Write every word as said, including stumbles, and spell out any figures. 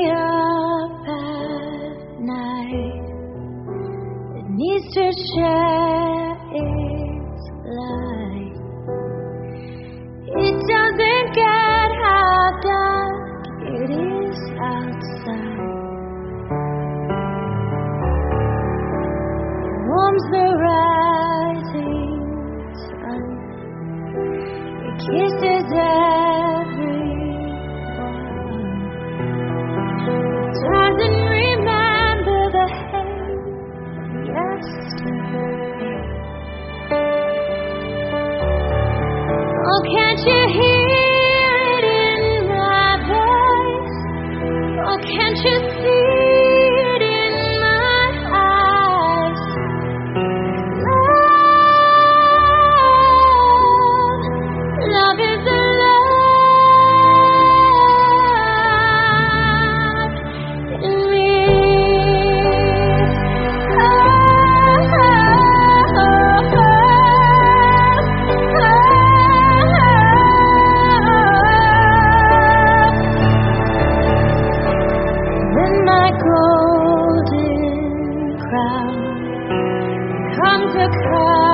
up at night, it needs to share its light. It doesn't get how dark it is outside. It warms the rising sun. It kisses everyone. Doesn't remember the hate of yesterday. Oh, can't you hear it in my voice? Oh, can't you see it in my eyes? Love, love is alive in me. Oh, oh, oh, oh, when my golden crown comes across